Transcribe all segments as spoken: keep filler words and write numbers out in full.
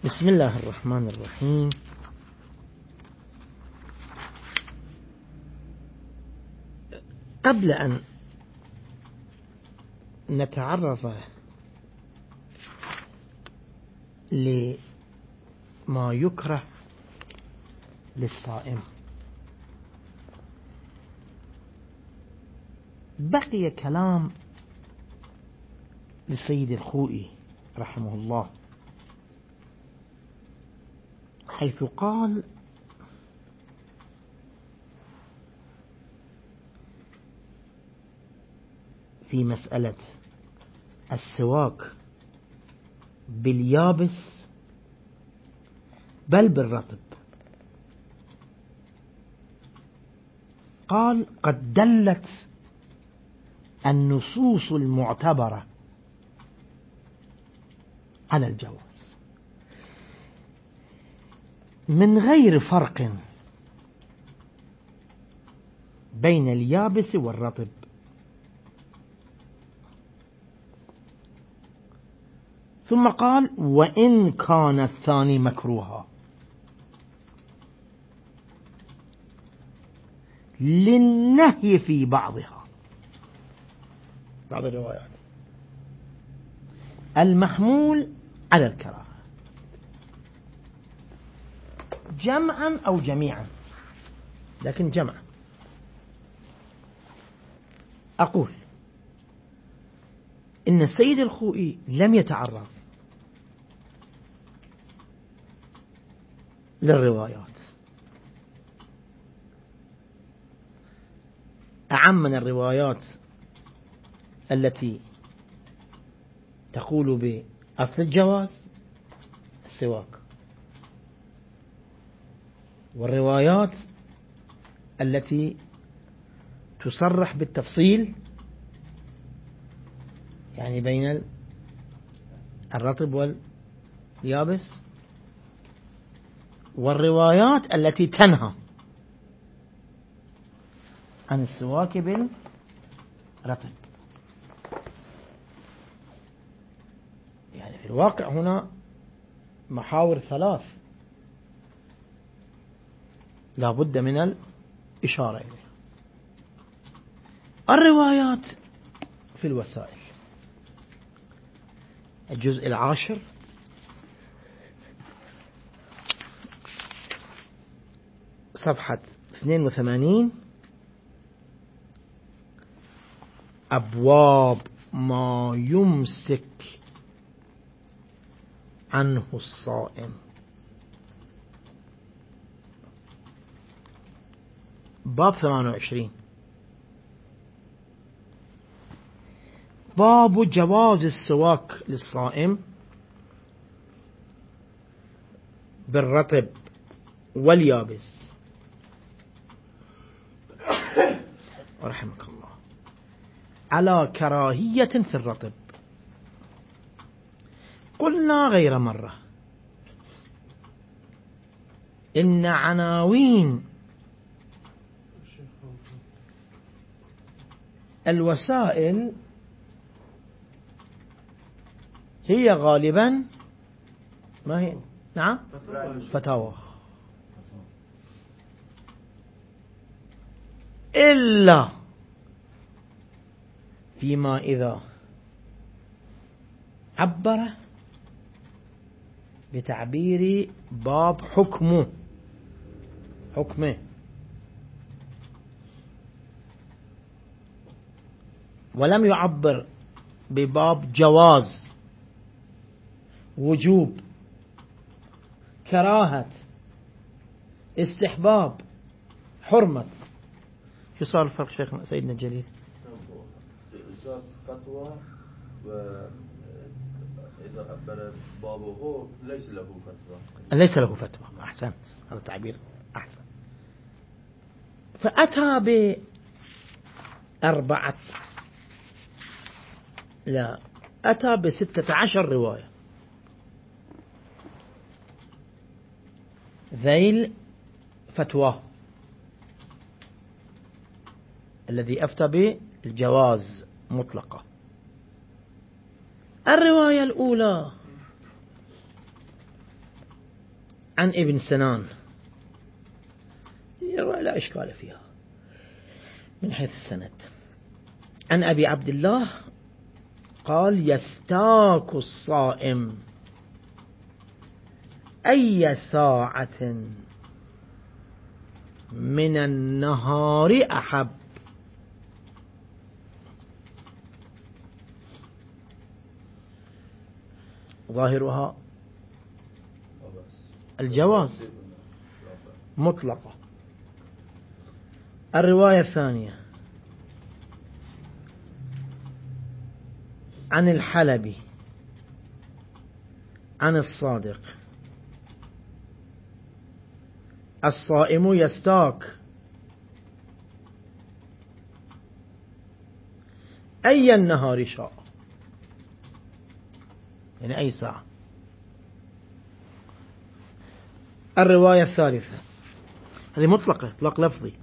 بسم الله الرحمن الرحيم. قبل أن نتعرف لما يكره للصائم بقي كلام للسيد الخوئي رحمه الله، حيث قال: في مسألة السواك باليابس بل بالرطب، قال: قد دلت النصوص المعتبرة على الجواز من غير فرق بين اليابس والرطب، ثم قال: وإن كان الثاني مكروها للنهي في بعضها، بعض الروايات المحمول على الكراهة جمعا أو جميعا، لكن جمعا. أقول إن السيد الخوئي لم يتعرض للروايات، أعم من الروايات التي تقول بأصل الجواز السواك، والروايات التي تصرح بالتفصيل، يعني بين الرطب واليابس، والروايات التي تنهى عن السواك بالرطب. يعني في الواقع هنا محاور ثلاث لا بد من الإشارة إليها. الروايات في الوسائل، الجزء العاشر صفحة اثنين وثمانين، أبواب ما يمسك عنه الصائم، باب ثمانية وعشرين، باب جواز السواك للصائم بالرطب واليابس. رحمك الله. على كراهية في الرطب قلنا غير مرة إن عناوين الوسائل هي غالبا ما هي؟ نعم، فتاوى، إلا فيما إذا عبر بتعبير باب حكمه حكمه ولم يعبر بباب جواز، وجوب، كراهة، استحباب، حرمة. شو صار الفرق شيخنا سيدنا الجليل؟ فتوى، وإذا عبر بابه ليس له فتوى، ليس له فتوى. أحسنت، هذا التعبير أحسن. فأتى بأربعة لا أتى بستة عشر رواية، ذيل فتوى الذي أفتى بالجواز مطلقة. الرواية الأولى عن ابن سنان لا إشكال فيها من حيث السند، عن أبي عبد الله قال يستاك الصائم أي ساعة من النهار أحب. ظاهرها الجواز مطلقة. الرواية الثانية عن الحلبي عن الصادق الصائم يستاك أي النهار شاء، يعني أي ساعة. الرواية الثالثة هذه مطلقة إطلاق لفظي،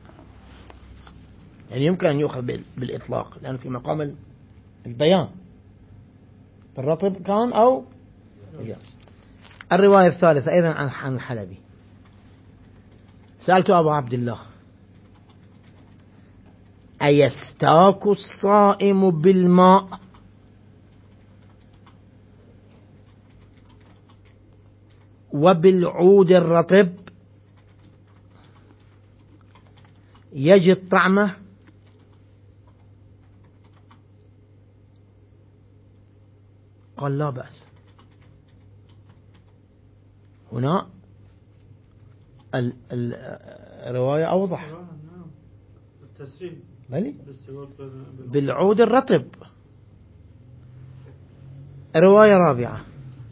يعني يمكن أن يؤخذ بالإطلاق لأنه في مقام البيان الرطب كان أو اليابس. الرواية الثالثة أيضا عن الحلبي سألت أبو عبد الله أيستاك الصائم بالماء وبالعود الرطب يجد طعمه؟ قال لا بأس. هنا الرواية أوضح بالعود الرطب. رواية رابعة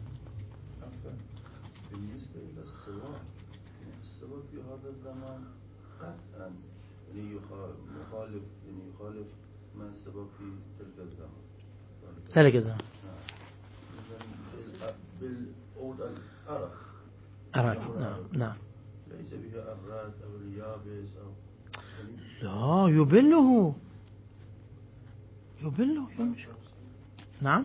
بالنسبة إلى السواك، السواك في هذا الزمان قطعا مخالف يعني يخالف ما السواك في تلك الزمان تلك الزمان بالعود الأرق أرق نعم نعم ليس بها الراد أو اليابس أو لا يبله يبله نعم.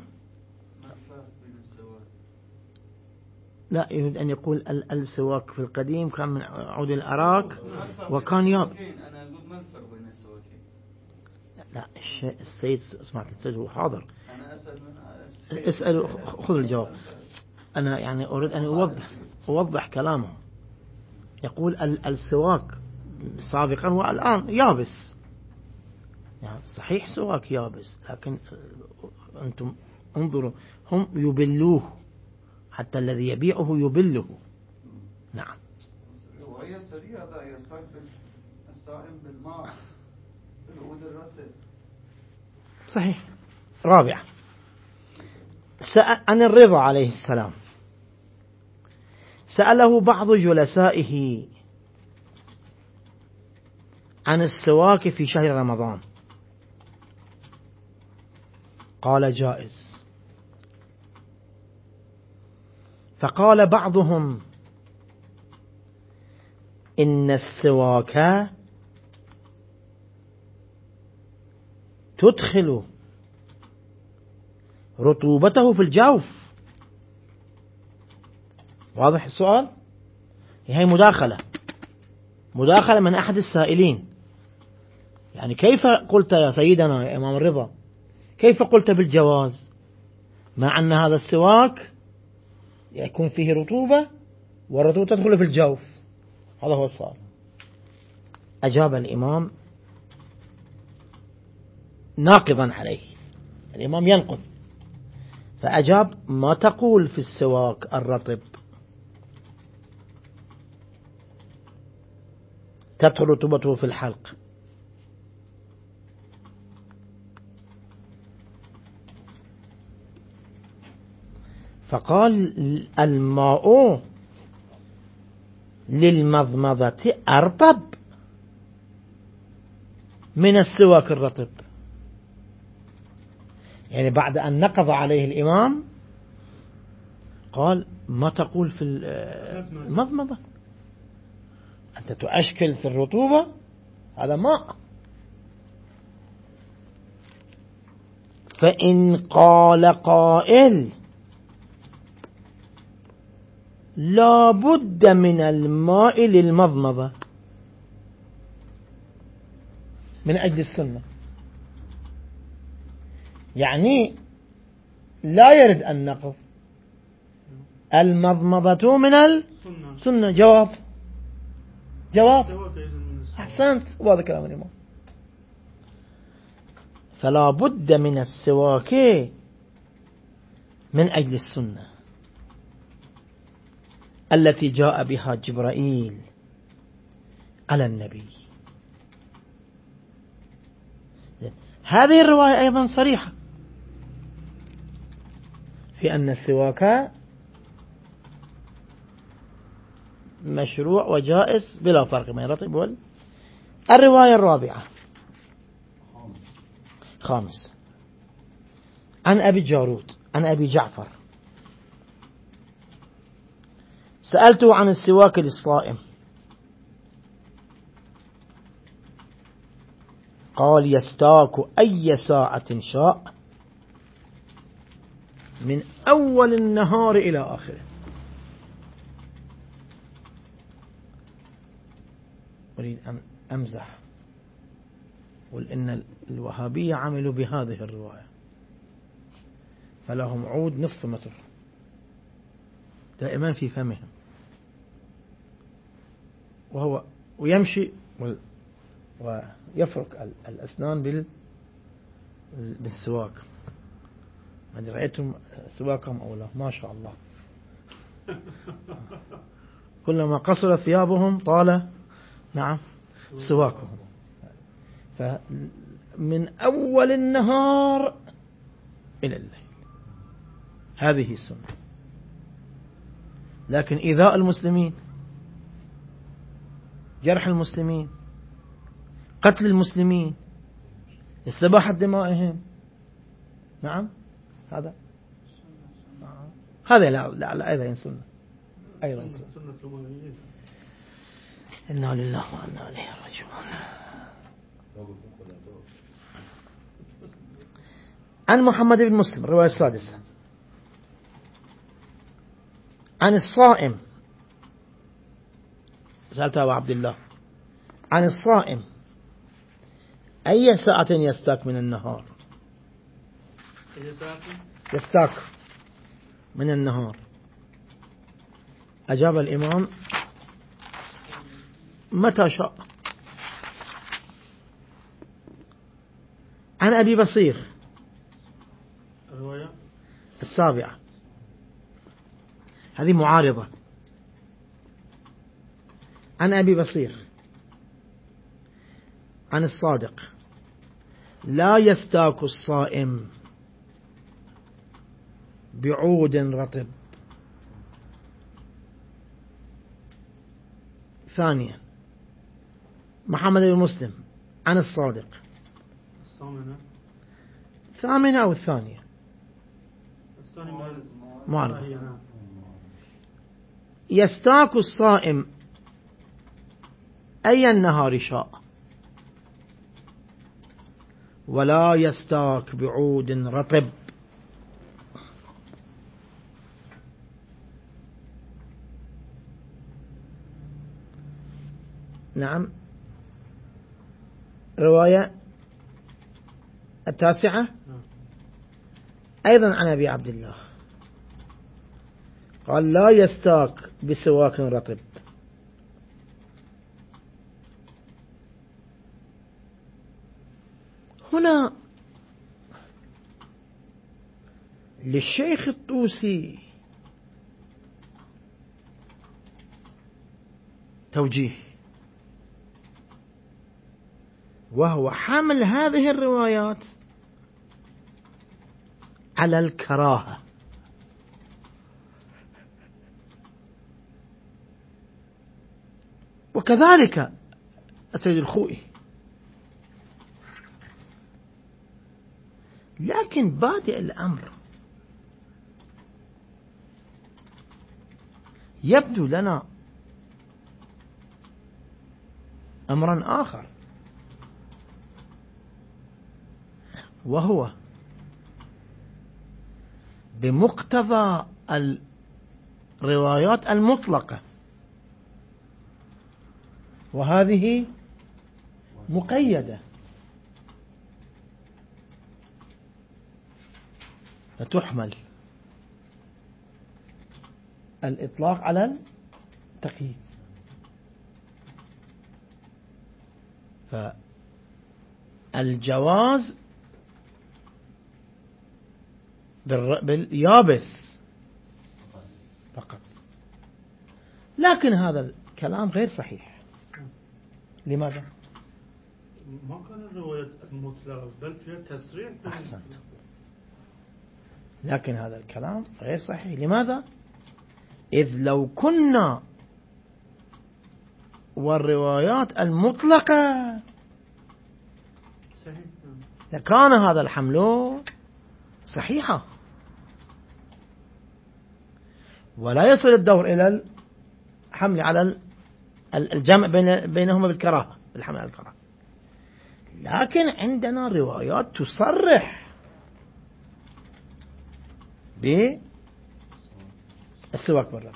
لا يريد أن يقول السواك في القديم كان من عود الأراك وكان ياب. لا السيد سمعت السيد هو حاضر. اسأل خذ الجواب. أنا يعني أريد أن أوضح أوضح كلامه. يقول السواك سابقا والآن يابس، يعني صحيح سواك يابس، لكن أنتم انظروا هم يبلوه حتى الذي يبيعه يبله. نعم. وهي سريعة هذا يستقبل الصائم بالماء بالعود الرطب. صحيح. رابعا سأل عن الرضا عليه السلام سأله بعض جلسائه عن السواك في شهر رمضان قال جائز. فقال بعضهم إن السواك تدخل رطوبته في الجوف. واضح السؤال؟ هي مداخلة مداخلة من أحد السائلين، يعني كيف قلت يا سيدنا يا إمام الرضا كيف قلت بالجواز مع أن هذا السواك يكون فيه رطوبة والرطوبة تدخل في الجوف؟ هذا هو السؤال. أجاب الإمام ناقضا عليه، الإمام ينقض فأجاب ما تقول في السواك الرطب تدخل رطوبته في الحلق. فقال الماء للمضمضة أرطب من السواك الرطب، يعني بعد أن نقض عليه الإمام قال ما تقول في المضمضة أنت تؤشكل في الرطوبة هذا ماء. فإن قال قائل لا بد من الماء للمضمضة من أجل السنة، يعني لا يرد أن نقف المضمضة من السنة. جواب جواب أحسنت، وهذا كلام الإمام. فلا بد من السواك من أجل السنة التي جاء بها جبرائيل على النبي. هذه الرواية أيضا صريحة في أن السواك مشروع وجائز بلا فرق بين الرطب وال. الرواية الرابعة خامس عن أبي جارود عن أبي جعفر سألته عن السواك للصائم قال يستاك أي ساعة شاء من أول النهار إلى آخره. أريد أن أمزح وإن الوهابية عملوا بهذه الرواية فلهم عود نصف متر دائما في فمهم، وهو ويمشي ويفرك الأسنان بالسواك. يعني رأيتم سواكهم أو لا؟ ما شاء الله كلما قصر ثيابهم طال نعم سواكهم. فمن أول النهار إلى الليل هذه السنة. لكن إيذاء المسلمين، جرح المسلمين، قتل المسلمين، استباحة دمائهم، نعم هذا هذا لا لا لا أيضا سنة، أيضا سنة. إنا لله وإنا إليه راجعون. عن محمد بن مسلم الرواية السادسة عن الصائم سألت أبو عبد الله عن الصائم أي ساعة يستاك من النهار؟ يستاك من النهار. أجاب الإمام متى شاء. عن أبي بصير الرواية السابعة هذه معارضة. عن أبي بصير عن الصادق لا يستاك الصائم بعود رطب. ثانيا محمد بن مسلم عن الصادق الثامنة أو الثانية معارضة. يستاك الصائم أي النهار شاء ولا يستاك بعود رطب. نعم. رواية التاسعة أيضا عن أبي عبد الله قال لا يستاك بسواك رطب. هنا للشيخ الطوسي توجيه، وهو حمل هذه الروايات على الكراهة. وكذلك السيد الخوئي. لكن بادئ الأمر يبدو لنا أمرا آخر، وهو بمقتضى الروايات المطلقة، وهذه مقيدة، فتحمل الإطلاق على التقييد. فالجواز باليابس فقط، لكن هذا الكلام غير صحيح. لماذا؟ ما كان الرواية المطلقة بل فيها تسريع. أحسنت. لكن هذا الكلام غير صحيح. لماذا؟ إذ لو كنا والروايات المطلقة صحيح لكان هذا الحمل صحيحا، ولا يصل الدور إلى الحمل على الجمع بينهما بالكراهة، بالحمل على الكراهة. لكن عندنا روايات تصرح بالسواك بالرطب،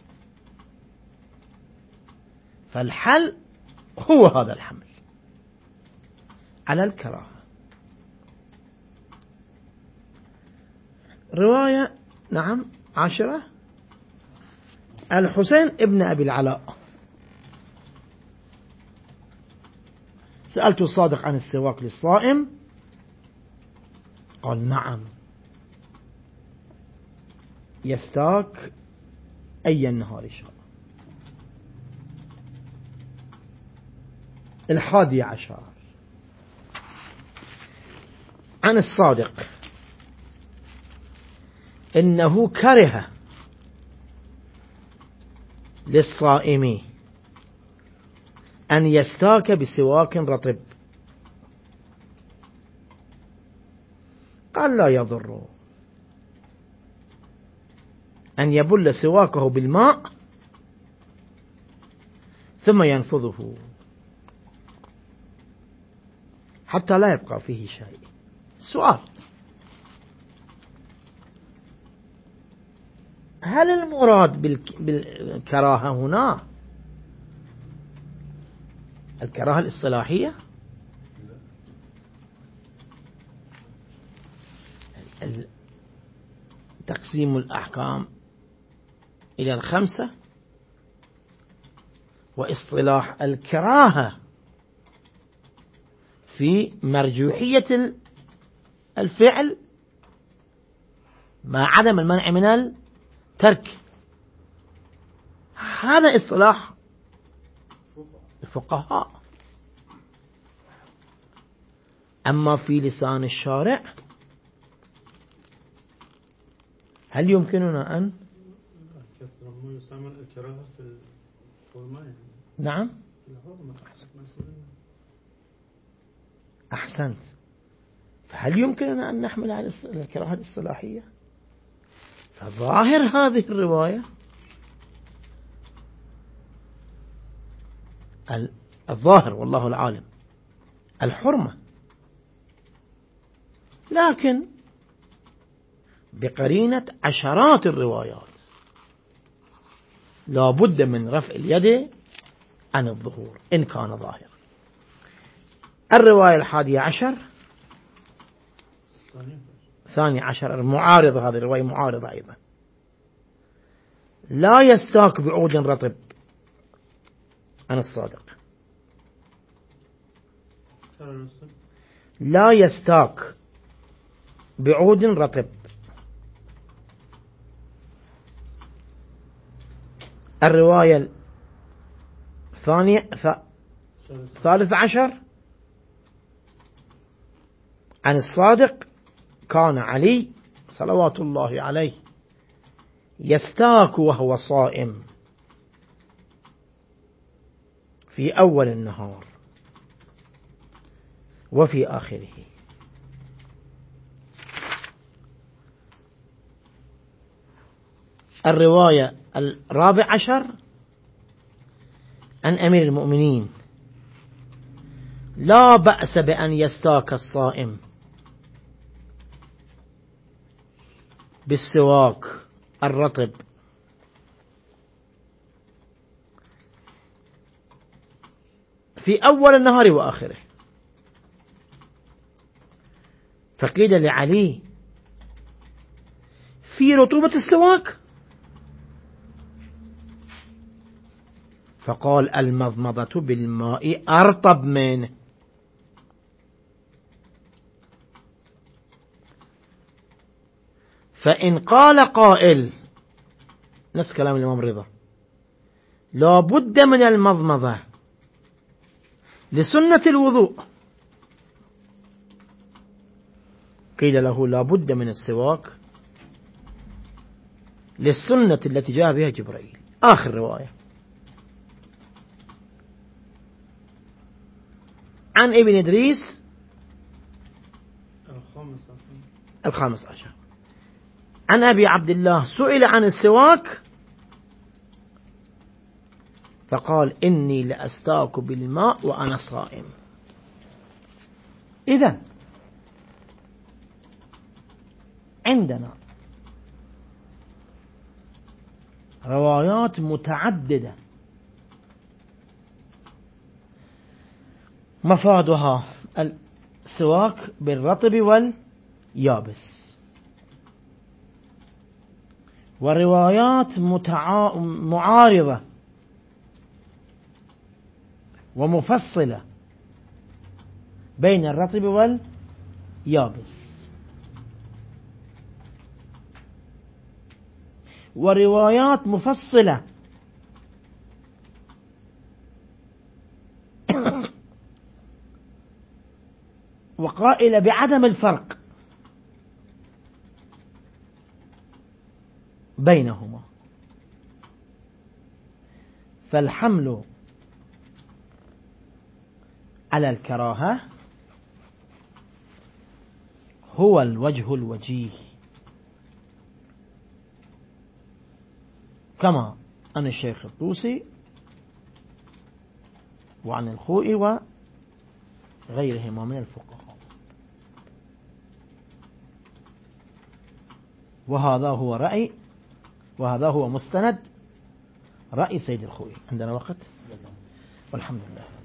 فالحل هو هذا الحمل على الكراهة. رواية نعم عشرة، الحسين ابن أبي العلاء: سألت الصادق عن السواك للصائم قال نعم يستاك أي النهار شاء. الحادي عشر عن الصادق إنه كره للصائم أن يستاك بسواك رطب، قال لا يضر أن يبل سواكه بالماء ثم ينفضه حتى لا يبقى فيه شيء. سؤال: هل المراد بالكراهة هنا الكراهة الاصطلاحية؟ تقسيم الأحكام إلى الخمسة، واصطلاح الكراهة في مرجوحية الفعل مع عدم المنع من الترك، هذا اصطلاح الفقهاء. أما في لسان الشارع هل يمكننا أن نعم أحسنت، فهل يمكننا أن نحمل على الكراهة الاصطلاحية؟ فظاهر هذه الرواية الظاهر والله العالم الحرمة، لكن بقرينة عشرات الروايات لا بد من رفع اليد عن الظهور إن كان ظاهر. الرواية الحادية عشر ثاني عشر المعارضة، هذه الرواية معارضة أيضا: لا يستاك بعود رطب عن الصادق، لا يستاك بعود رطب. الرواية الثانية ثالث عشر عن الصادق: كان علي صلوات الله عليه يستاك وهو صائم في أول النهار وفي آخره. الرواية الرابع عشر عن أمير المؤمنين: لا بأس بأن يستاك الصائم بالسواك الرطب في أول النهار وآخره. فقيل لعلي في رطوبة السواك؟ فقال المضمضة بالماء أرطب منه. فإن قال قائل نفس كلام الإمام رضا لا بد من المضمضة لسنة الوضوء، قيل له لا بد من السواك للسنة التي جاء بها جبريل. آخر رواية عن ابن إدريس الخامس عشر عن أبي عبد الله سئل عن السواك فقال إني لأستاك بالماء وأنا صائم. إذن عندنا روايات متعددة مفادها السواك بالرطب واليابس، وروايات متع... معارضة ومفصلة بين الرطب واليابس، وروايات مفصلة وقائلة بعدم الفرق بينهما. فالحمل على الكراهة هو الوجه الوجيه، كما عن الشيخ الطوسي وعن الخوئي وغيرهما من الفقهاء. وهذا هو رأي وهذا هو مستند رأي سيد الخوئي. عندنا وقت والحمد لله.